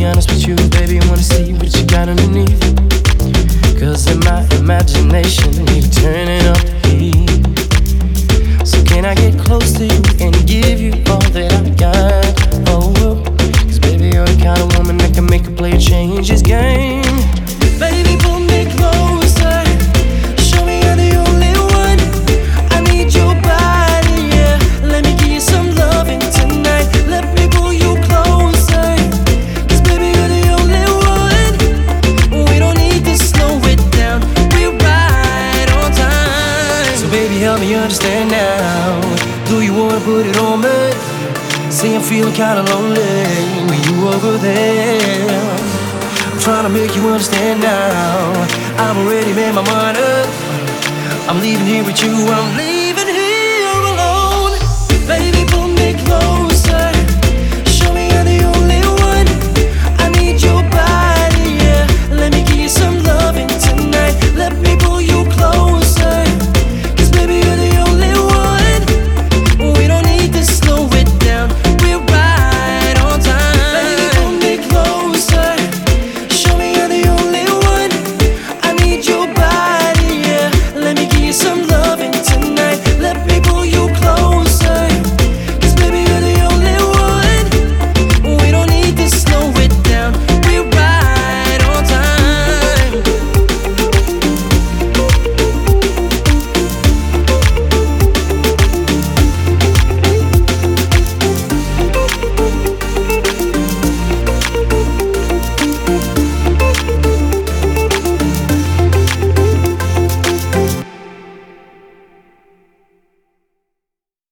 honest with you, baby, wanna see what you got underneath. Cause in my imagination, you turning up the heat. So can I get close to you and give you all that I got? Oh, cause baby, you're the kind of woman that can make a player change his game. Baby, pull me closer, show me you're the only one. I need your body, yeah. Let me give you some loving tonight. Let me pull you closer, cause baby, you're the only one. We don't need to slow it down, we're right on time. So baby, help me understand now. Do you wanna put it on me? Say I'm feeling kinda lonely when you over there. I'm trying to make you understand now. I've already made my mind up. I'm leaving here with you, I'm leaving.